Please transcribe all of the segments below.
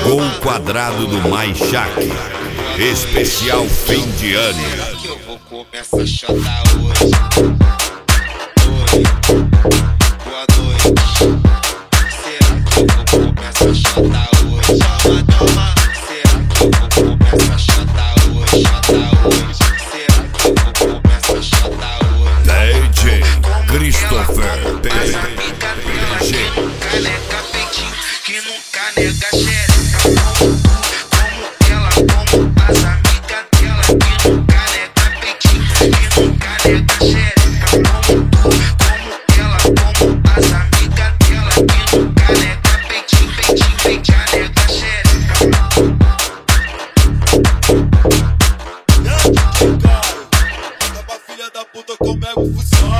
Gol quadrado do Maixaque, especial fim de ano. Será que eu vou começar a chotar hoje? Boa noite. Será que eu vou começar a chotar hoje? Toma. Será que eu vou começar a chotar hoje? Será que eu vou começar a chotar hoje? DJ Christopher PG. Caneca peitinho que nunca nega xereca. Como ela, como as amigas dela que nunca nega peitinho, que nunca nega xereca. Como ela, como as amigas dela que nunca nega peitinho, peitinho, nega xereca. Manda pra filha da puta como é que funciona.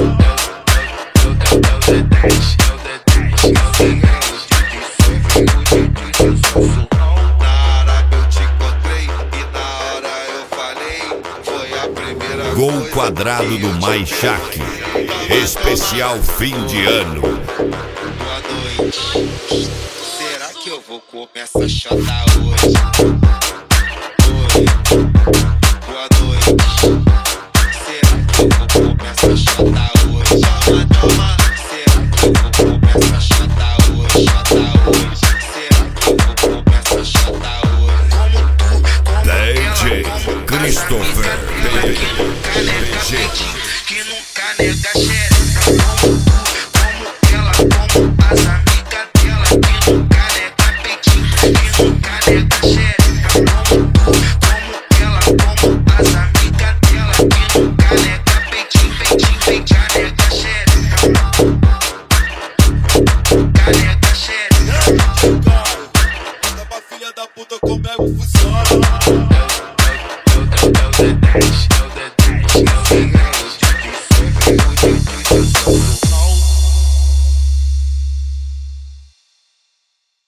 Gol quadrado do Maixaque, especial fim de ano. Boa noite. Será que eu vou começar a chotar hoje? Boa noite. Será que eu vou começar a chotar hoje? Toma. Será que eu vou começar a chotar hoje? Será que eu vou começar a chotar hoje? DJ Christopher PG. Que nunca nega xereca. Como ela, como as amigas dela que nunca nega peitinho, que nunca nega xereca. Como ela, como as amigas dela que nunca nega peitinho, nega xereca. Nega xereca. Manda pra filha da puta como é que funciona. Eu